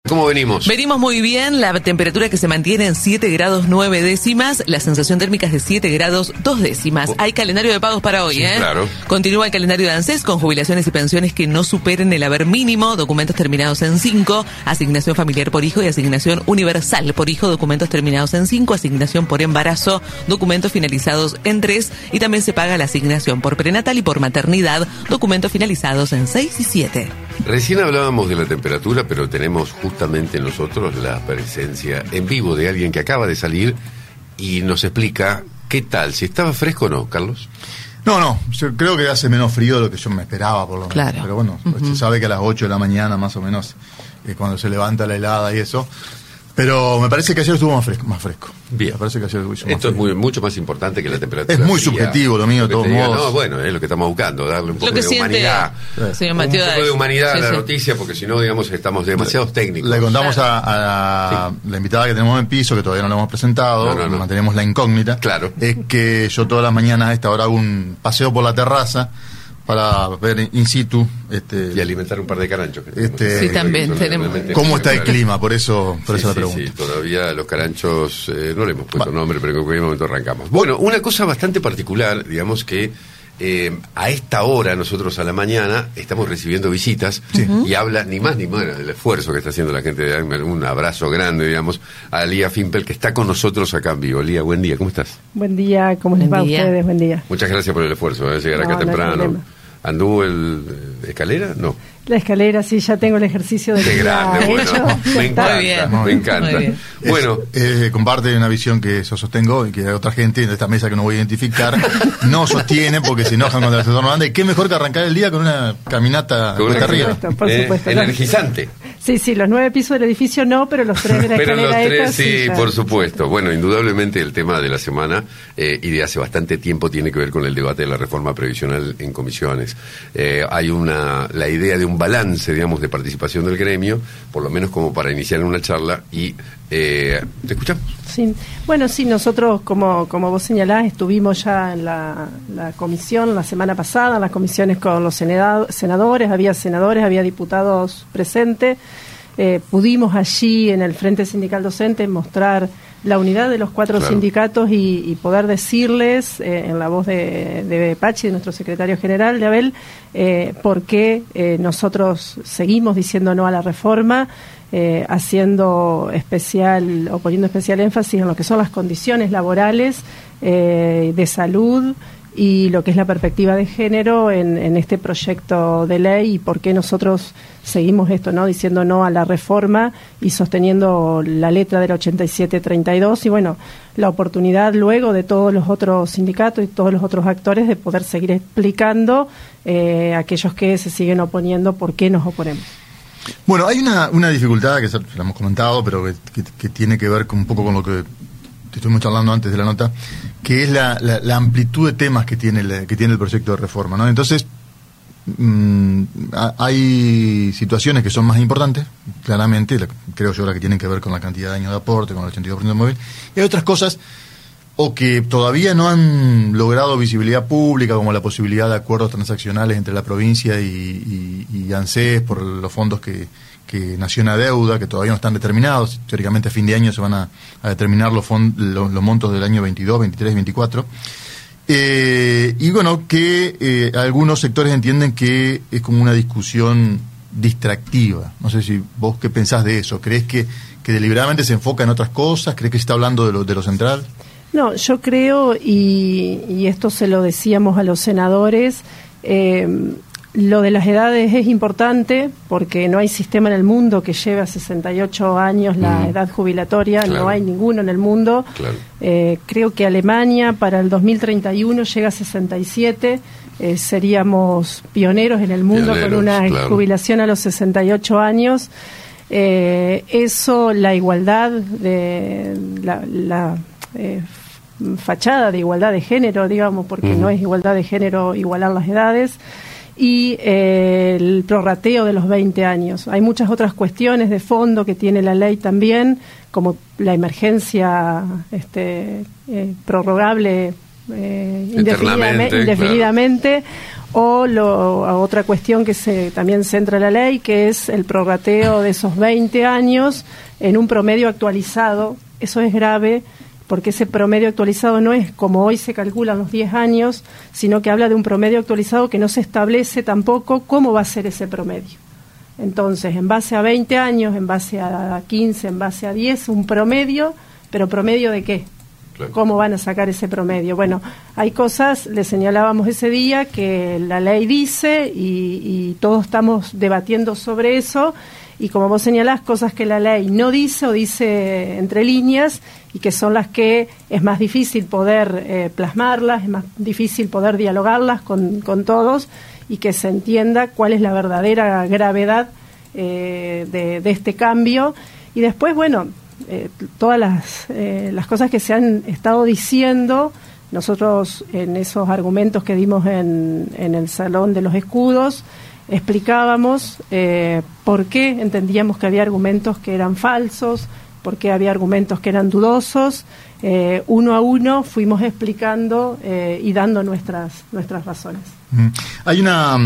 ¿Cómo venimos? Venimos muy bien, la temperatura que se mantiene en 7 grados 9 décimas, la sensación térmica es de 7 grados 2 décimas. Hay calendario de pagos para hoy, sí, claro. Continúa el calendario de ANSES con jubilaciones y pensiones que no superen el haber mínimo, documentos terminados en 5, asignación familiar por hijo y asignación universal por hijo, documentos terminados en 5, asignación por embarazo, documentos finalizados en 3 y también se paga la asignación por prenatal y por maternidad, documentos finalizados en 6 y 7. Recién hablábamos de la temperatura, pero tenemos justamente nosotros la presencia en vivo de alguien que acaba de salir y nos explica qué tal, si estaba fresco o no, Carlos. No, yo creo que hace menos frío de lo que yo me esperaba, por lo menos. Claro. Pero bueno, se sabe que a las 8 de la mañana más o menos es cuando se levanta la helada y eso. Pero me parece que ayer estuvo más fresco. Bien. Me parece que ayer estuvo más Esto fresco. es mucho más importante que la temperatura. Es muy fría. subjetivo lo mío, de todos modos. No, bueno, es lo que estamos buscando, darle un poco de humanidad. Señor Un Matías, poco de humanidad a la sí. noticia, porque si no, digamos, estamos demasiado técnicos. Le contamos a la invitada que tenemos en piso, que todavía no la hemos presentado, No. mantenemos la incógnita. Claro. Es que yo todas las mañanas a esta hora hago un paseo por la terraza para ver in situ Y alimentar un par de caranchos. Sí, también tenemos. cómo está el clima, por eso la pregunta. Sí, todavía los caranchos no le hemos puesto nombre, pero en cualquier momento arrancamos. Bueno, una cosa bastante particular, digamos que a esta hora nosotros a la mañana estamos recibiendo visitas y habla ni más ni menos del esfuerzo que está haciendo la gente de Agmer. Un abrazo grande, digamos, a Lía Fimpel, que está con nosotros acá en vivo. Lía, buen día, ¿cómo estás? Buen día, ¿cómo les va a ustedes? Buen día. Muchas gracias por el esfuerzo, llegar acá temprano. ¿Anduvo el escalera? No. La escalera, sí, ya tengo el ejercicio del Qué día grande, bueno, hecho. me encanta, me encanta. Bueno, comparte una visión que yo sostengo y que otra gente de esta mesa que no voy a identificar no sostiene porque se enojan cuando el asesor no anda. Y qué mejor que arrancar el día con una caminata cuesta arriba. Por supuesto. Energizante. Sí, los 9 pisos del edificio no, pero los 3 de la escalera. Pero los 3 esta, sí, ya. por supuesto. Bueno, indudablemente el tema de la semana y de hace bastante tiempo tiene que ver con el debate de la reforma previsional en comisiones. Hay la idea de un balance, digamos, de participación del gremio, por lo menos como para iniciar una charla y ¿te escuchamos? Sí. Bueno, sí, nosotros, como vos señalás, estuvimos ya en la comisión la semana pasada, en las comisiones con los senadores, había diputados presentes. Pudimos allí en el Frente Sindical Docente mostrar la unidad de los 4 sindicatos y poder decirles en la voz de Pachi, de nuestro secretario general, de Abel, por qué nosotros seguimos diciendo no a la reforma, poniendo especial énfasis en lo que son las condiciones laborales, de salud y lo que es la perspectiva de género en este proyecto de ley y por qué nosotros seguimos esto, ¿no? Diciendo no a la reforma y sosteniendo la letra del 8732 y bueno, la oportunidad luego de todos los otros sindicatos y todos los otros actores de poder seguir explicando a aquellos que se siguen oponiendo por qué nos oponemos. Bueno, hay una dificultad que la hemos comentado, pero que tiene que ver un poco con lo que estuvimos charlando antes de la nota, que es la amplitud de temas que tiene el proyecto de reforma, ¿no? Entonces, hay situaciones que son más importantes, claramente, creo yo, que tienen que ver con la cantidad de años de aporte, con el 82% de móvil, y hay otras cosas o que todavía no han logrado visibilidad pública, como la posibilidad de acuerdos transaccionales entre la provincia y ANSES por los fondos que Nación adeuda, que todavía no están determinados. Teóricamente a fin de año se van a determinar los montos del año 22, 23 y 24. Y bueno, que algunos sectores entienden que es como una discusión distractiva. No sé si vos qué pensás de eso. ¿Crees que deliberadamente se enfoca en otras cosas? ¿Crees que se está hablando de lo central? No, yo creo, y esto se lo decíamos a los senadores, lo de las edades es importante porque no hay sistema en el mundo que lleve a 68 años la edad jubilatoria, no hay ninguno en el mundo. Creo que Alemania para el 2031 llega a 67, seríamos pioneros en el mundo con una jubilación a los 68 años. Eso, la igualdad de la fachada de igualdad de género, digamos, porque no es igualdad de género igualar las edades, y el prorrateo de los 20 años. Hay muchas otras cuestiones de fondo que tiene la ley también, como la emergencia prorrogable indefinidamente, o a otra cuestión que también centra la ley, que es el prorrateo de esos 20 años en un promedio actualizado. Eso es grave, porque ese promedio actualizado no es como hoy se calculan los 10 años, sino que habla de un promedio actualizado que no se establece tampoco cómo va a ser ese promedio. Entonces, en base a 20 años, en base a 15, en base a 10, un promedio, pero ¿promedio de qué? Claro. ¿Cómo van a sacar ese promedio? Bueno, hay cosas, le señalábamos ese día, que la ley dice y todos estamos debatiendo sobre eso, y como vos señalás, cosas que la ley no dice o dice entre líneas, y que son las que es más difícil poder plasmarlas, es más difícil poder dialogarlas con todos, y que se entienda cuál es la verdadera gravedad de este cambio. Y después, bueno, todas las cosas que se han estado diciendo, nosotros en esos argumentos que dimos en el Salón de los Escudos, explicábamos por qué entendíamos que había argumentos que eran falsos, por qué había argumentos que eran dudosos. Uno a uno fuimos explicando y dando nuestras razones. Hay una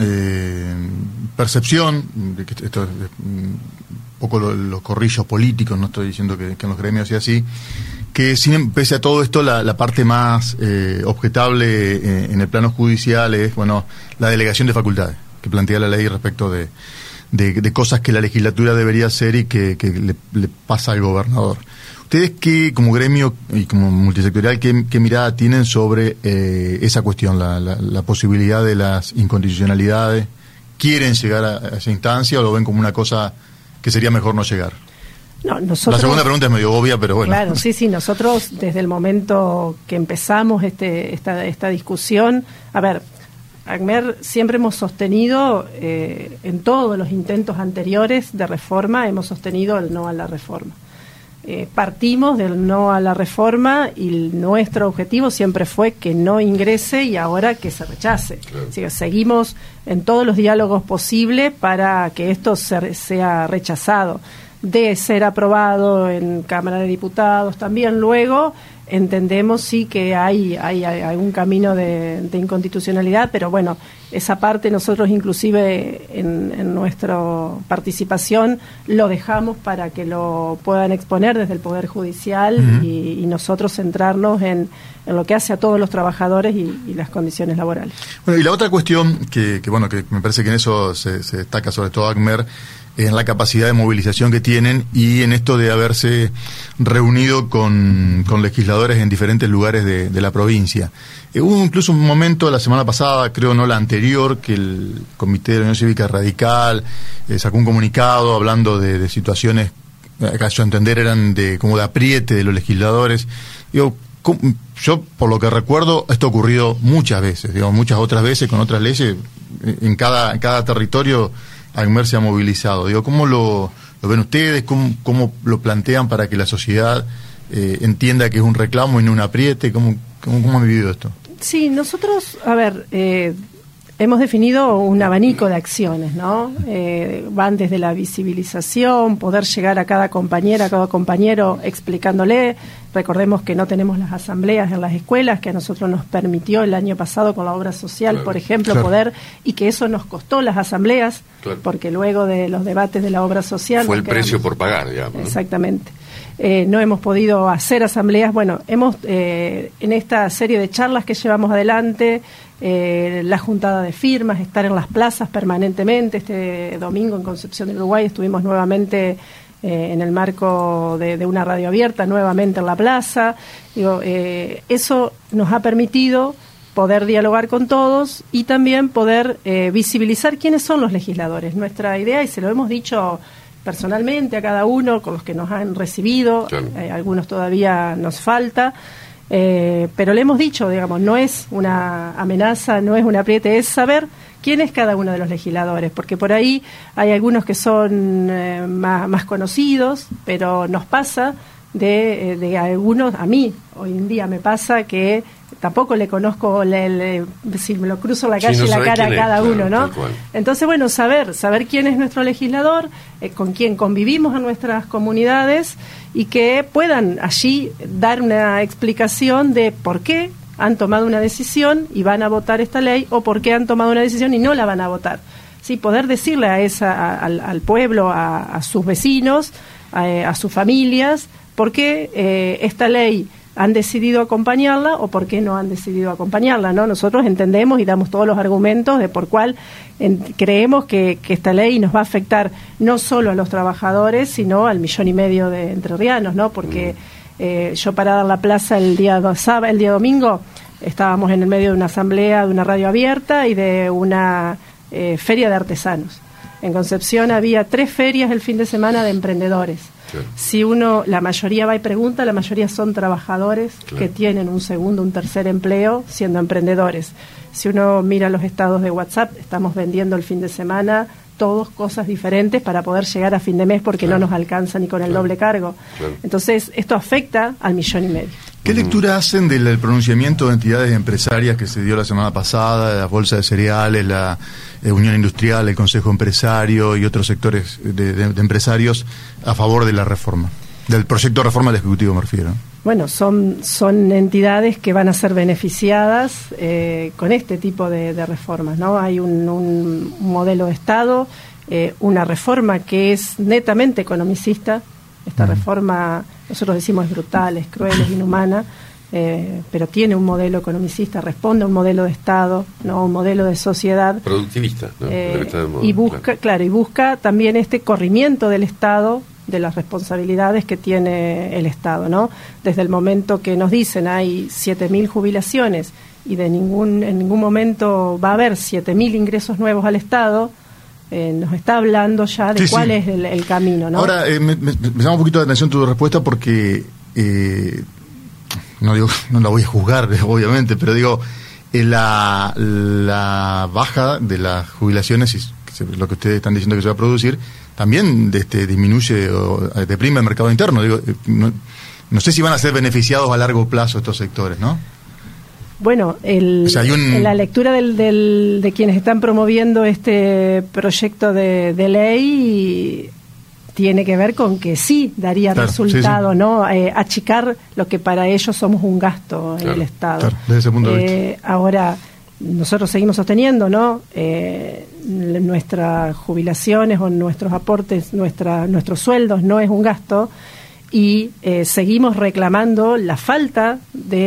percepción de que esto es un poco los corrillos políticos, no estoy diciendo que en los gremios sea así, que pese a todo esto la parte más objetable en el plano judicial es, bueno, la delegación de facultades que plantea la ley respecto de cosas que la legislatura debería hacer y que le pasa al gobernador. ¿Ustedes qué, como gremio y como multisectorial, qué mirada tienen sobre esa cuestión, la posibilidad de las inconstitucionalidades? ¿Quieren llegar a esa instancia o lo ven como una cosa que sería mejor no llegar? No, nosotros, la segunda pregunta es medio obvia, pero bueno. Claro, sí, nosotros desde el momento que empezamos esta discusión, a ver, ACMER siempre hemos sostenido, en todos los intentos anteriores de reforma, hemos sostenido el no a la reforma. Partimos del no a la reforma y nuestro objetivo siempre fue que no ingrese y ahora que se rechace. Claro. Así que seguimos en todos los diálogos posibles para que esto sea rechazado. De ser aprobado en Cámara de Diputados también luego, entendemos sí que hay un camino de inconstitucionalidad, pero bueno, esa parte nosotros inclusive en nuestra participación lo dejamos para que lo puedan exponer desde el Poder Judicial. Uh-huh. y nosotros centrarnos en lo que hace a todos los trabajadores y las condiciones laborales. Bueno, y la otra cuestión que me parece que en eso se destaca sobre todo ACMER, en la capacidad de movilización que tienen y en esto de haberse reunido con legisladores en diferentes lugares de la provincia. Hubo incluso un momento la semana pasada, creo no la anterior, que el Comité de la Unión Cívica Radical sacó un comunicado hablando de situaciones que a su entender eran como de apriete de los legisladores. Yo, por lo que recuerdo, esto ha ocurrido muchas veces, muchas otras veces con otras leyes, en cada territorio ACMER se ha movilizado. ¿Cómo lo ven ustedes? ¿Cómo lo plantean para que la sociedad entienda que es un reclamo y no un apriete? ¿Cómo han vivido esto? Sí, nosotros, a ver, hemos definido un abanico de acciones, ¿no? Van desde la visibilización, poder llegar a cada compañera, a cada compañero explicándole. Recordemos que no tenemos las asambleas en las escuelas, que a nosotros nos permitió el año pasado con la obra social, claro, por ejemplo, claro, poder, y que eso nos costó las asambleas, claro, porque luego de los debates de la obra social... Fue el precio por pagar, digamos. Exactamente. No hemos podido hacer asambleas. Bueno, hemos en esta serie de charlas que llevamos adelante, la juntada de firmas, estar en las plazas permanentemente. Este domingo en Concepción del Uruguay estuvimos nuevamente en el marco de una radio abierta, nuevamente en la plaza. Eso nos ha permitido poder dialogar con todos y también poder visibilizar quiénes son los legisladores. Nuestra idea, y se lo hemos dicho personalmente a cada uno, con los que nos han recibido, claro, algunos todavía nos falta, pero le hemos dicho, digamos, no es una amenaza, no es un apriete, es saber quién es cada uno de los legisladores, porque por ahí hay algunos que son más conocidos, pero nos pasa de algunos, a mí hoy en día me pasa que tampoco le conozco, si me lo cruzo en la calle, sí, no la cara a cada uno, ¿no? Entonces, bueno, saber quién es nuestro legislador, con quién convivimos en nuestras comunidades y que puedan allí dar una explicación de por qué han tomado una decisión y van a votar esta ley, o por qué han tomado una decisión y no la van a votar. Sí, poder decirle al pueblo, a sus vecinos, a sus familias, por qué esta ley han decidido acompañarla o por qué no han decidido acompañarla, ¿no? Nosotros entendemos y damos todos los argumentos de por cuál creemos que esta ley nos va a afectar no solo a los trabajadores, sino al 1,5 millones de entrerrianos, ¿no? Porque yo parada en la plaza el día domingo, estábamos en el medio de una asamblea, de una radio abierta y de una feria de artesanos. En Concepción había 3 ferias el fin de semana de emprendedores. Claro. Si la mayoría va y pregunta, la mayoría son trabajadores, claro, que tienen un segundo, un tercer empleo siendo emprendedores. Si uno mira los estados de WhatsApp, estamos vendiendo el fin de semana todos cosas diferentes para poder llegar a fin de mes porque claro, no nos alcanza ni con el doble cargo. Claro. Entonces, esto afecta al 1,5 millones. ¿Qué lectura hacen del pronunciamiento de entidades empresarias que se dio la semana pasada, la Bolsa de Cereales, la Unión Industrial, el Consejo Empresario y otros sectores de empresarios a favor de la reforma? Del proyecto de reforma del Ejecutivo, me refiero. Bueno, son entidades que van a ser beneficiadas con este tipo de reformas, ¿no? Hay un modelo de Estado, una reforma que es netamente economicista. Esta reforma, nosotros decimos, es brutal, es cruel, es inhumana, pero tiene un modelo economicista, responde a un modelo de Estado, no un modelo de sociedad. Productivista, ¿no? Y busca, claro, y busca también este corrimiento del Estado, de las responsabilidades que tiene el Estado, ¿no? Desde el momento que nos dicen hay 7.000 jubilaciones y en ningún momento va a haber 7.000 ingresos nuevos al Estado, nos está hablando ya de cuál es el camino, ¿no? Ahora, me llama un poquito de atención tu respuesta porque, no la voy a juzgar, obviamente, pero digo, la baja de las jubilaciones, y lo que ustedes están diciendo que se va a producir, también disminuye o deprime el mercado interno. Digo, no sé si van a ser beneficiados a largo plazo estos sectores, ¿no? Bueno, la lectura de quienes están promoviendo este proyecto de ley tiene que ver con que sí daría resultado, sí. ¿No? Achicar lo que para ellos somos un gasto en el Estado. Claro, desde ese punto de vista. Ahora, nosotros seguimos sosteniendo, ¿no? Nuestras jubilaciones o nuestros aportes, nuestros sueldos no es un gasto. Y seguimos reclamando la falta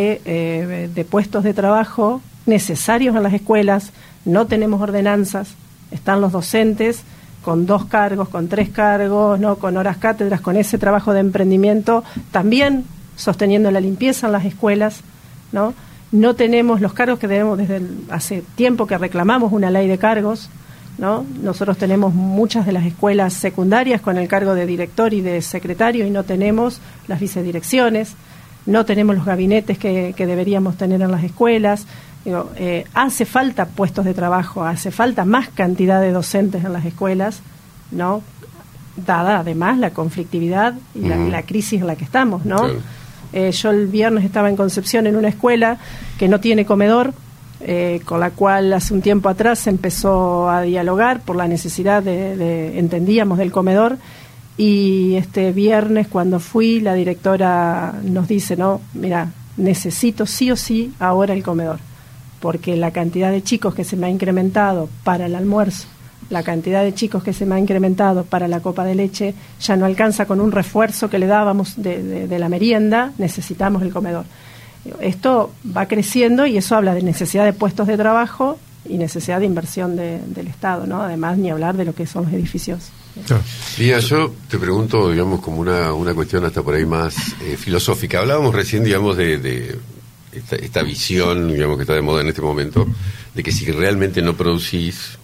de puestos de trabajo necesarios en las escuelas. No tenemos ordenanzas, están los docentes con 2 cargos, con 3 cargos, no, con horas cátedras, con ese trabajo de emprendimiento, también sosteniendo la limpieza en las escuelas, ¿no? No tenemos los cargos que tenemos desde hace tiempo que reclamamos una ley de cargos, ¿no? Nosotros tenemos muchas de las escuelas secundarias con el cargo de director y de secretario y no tenemos las vicedirecciones, no tenemos los gabinetes que deberíamos tener en las escuelas. Digo, hace falta puestos de trabajo, hace falta más cantidad de docentes en las escuelas, ¿no? Dada además la conflictividad y la crisis en la que estamos, ¿no? Claro. Yo el viernes estaba en Concepción en una escuela que no tiene comedor, con la cual hace un tiempo atrás se empezó a dialogar por la necesidad entendíamos, del comedor, y este viernes cuando fui la directora nos dice, no, mira, necesito sí o sí ahora el comedor, porque la cantidad de chicos que se me ha incrementado para el almuerzo, la cantidad de chicos que se me ha incrementado para la copa de leche ya no alcanza con un refuerzo que le dábamos de la merienda, necesitamos el comedor. Esto va creciendo y eso habla de necesidad de puestos de trabajo y necesidad de inversión del Estado, ¿no? Además, ni hablar de lo que son los edificios. Lía, yo te pregunto, digamos, como una cuestión hasta por ahí más filosófica. Hablábamos recién, digamos, de esta visión, digamos, que está de moda en este momento, de que si realmente no producís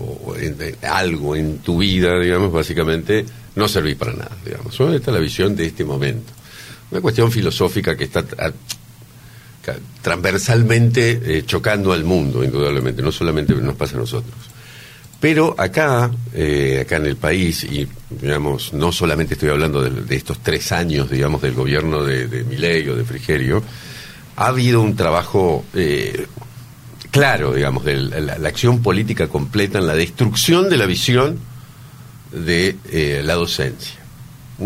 algo en tu vida, digamos, básicamente, no servís para nada, digamos. Esta es la visión de este momento. Una cuestión filosófica que está transversalmente chocando al mundo, indudablemente, no solamente nos pasa a nosotros. Pero acá en el país, y digamos, no solamente estoy hablando de estos 3 años, digamos, del gobierno de Milei o de Frigerio, ha habido un trabajo claro, digamos, de la acción política completa en la destrucción de la visión de la docencia.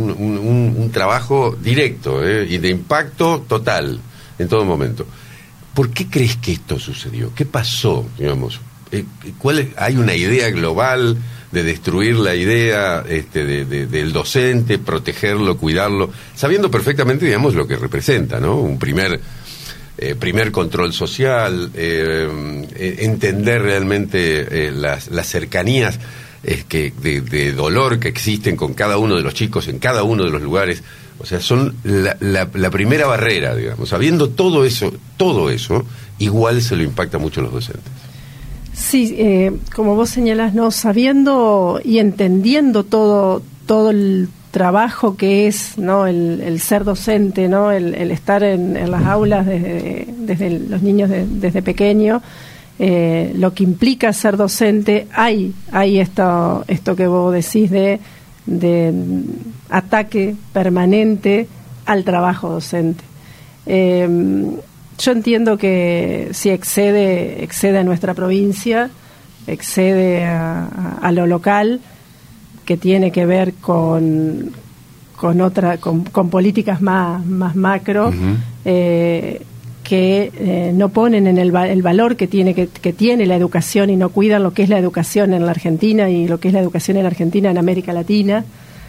Un trabajo directo y de impacto total en todo momento. ¿por qué crees que esto sucedió? ¿Qué pasó, digamos? ¿Hay una idea global de destruir la idea del docente, protegerlo, cuidarlo, sabiendo perfectamente, digamos, lo que representa, ¿no? Un primer control social, entender realmente las cercanías de dolor que existen con cada uno de los chicos en cada uno de los lugares. O sea, son la primera barrera, digamos. Sabiendo todo eso, igual se lo impacta mucho a los docentes. Sí, como vos señalás, ¿no? Sabiendo y entendiendo todo el trabajo que es, ¿no? El ser docente, ¿no? El estar en las aulas desde los niños desde pequeño, lo que implica ser docente, hay esto que vos decís de ataque permanente al trabajo docente. Yo entiendo que si excede a nuestra provincia, excede a lo local, que tiene que ver con políticas más macro, uh-huh. Que no ponen en el valor que tiene la educación y no cuidan lo que es la educación en la Argentina y lo que es la educación en la Argentina en América Latina.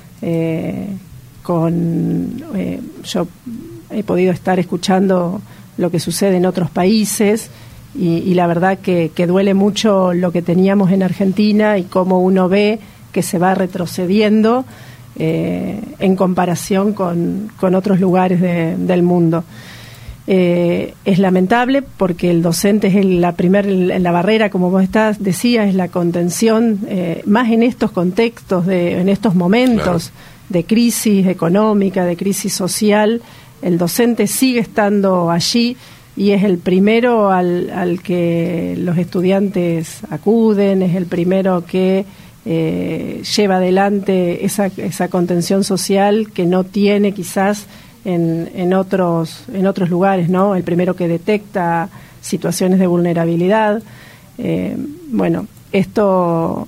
Yo he podido estar escuchando lo que sucede en otros países y la verdad que duele mucho lo que teníamos en Argentina y cómo uno ve que se va retrocediendo en comparación con otros lugares del mundo. Es lamentable porque el docente es la barrera, como vos decías, es la contención, más en estos contextos, en estos momentos, claro, de crisis económica, de crisis social. El docente sigue estando allí y es el primero al que los estudiantes acuden, es el primero que lleva adelante esa contención social que no tiene quizás en otros lugares, ¿no? El primero que detecta situaciones de vulnerabilidad. Bueno, esto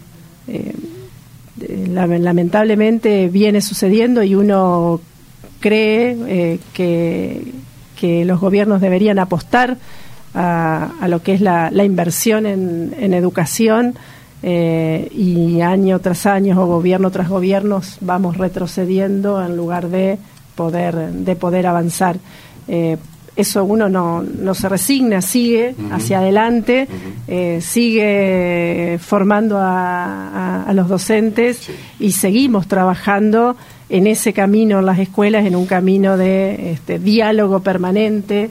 lamentablemente viene sucediendo y uno cree que los gobiernos deberían apostar a lo que es la inversión en educación, y año tras año o gobierno tras gobierno vamos retrocediendo en lugar de poder avanzar. Eso uno no se resigna, sigue uh-huh. hacia adelante, uh-huh. Sigue formando a los docentes, sí, y seguimos trabajando en ese camino en las escuelas, en un camino de diálogo permanente,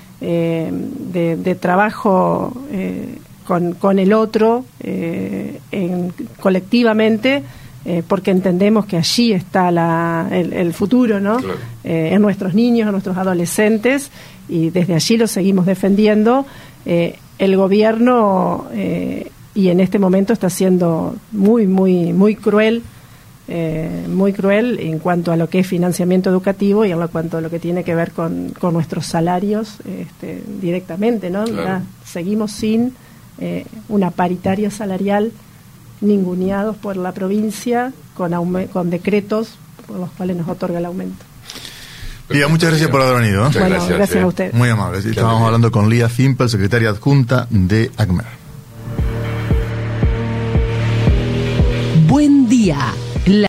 de trabajo con el otro, colectivamente, porque entendemos que allí está el futuro, ¿no? Claro. En nuestros niños, en nuestros adolescentes, y desde allí lo seguimos defendiendo. El gobierno, y en este momento está siendo muy, muy, muy cruel en cuanto a lo que es financiamiento educativo y en cuanto a lo que tiene que ver con nuestros salarios directamente, ¿no? Claro. Seguimos sin una paritaria salarial, ninguneados por la provincia con decretos por los cuales nos otorga el aumento. Lía, muchas gracias por haber venido. Bueno, gracias a usted. Muy amable. Estábamos hablando con Lía Fimpel, secretaria adjunta de ACMER. Buen día.